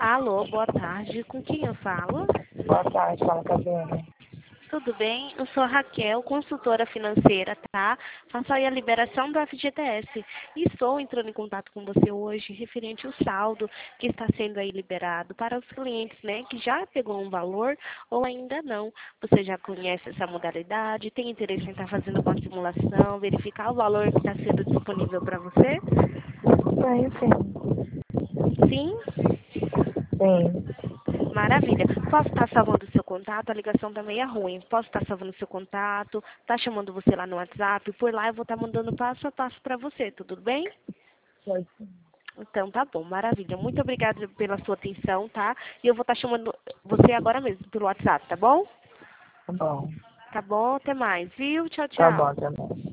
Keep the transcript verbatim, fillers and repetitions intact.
Alô, boa tarde. Com quem eu falo? Boa tarde, fala Gabriela. Tudo bem? Eu sou a Raquel, consultora financeira, tá? Faço aí a liberação do F G T S. E estou entrando em contato com você hoje referente ao saldo que está sendo aí liberado para os clientes, né? Que já pegou um valor ou ainda não. Você já conhece essa modalidade? Tem interesse em estar fazendo uma simulação, verificar o valor que está sendo disponível para você? Tenho sim. Sim? Sim. Maravilha. Posso estar salvando o seu contato? A ligação também é ruim. Posso estar salvando o seu contato, tá chamando você lá no WhatsApp. Por lá eu vou estar mandando passo a passo para você, tudo bem? Pode sim. Então tá bom, maravilha. Muito obrigada pela sua atenção, tá? E eu vou estar chamando você agora mesmo pelo WhatsApp, tá bom? Tá bom. Tá bom, até mais, viu? Tchau, Tá bom tchau. também.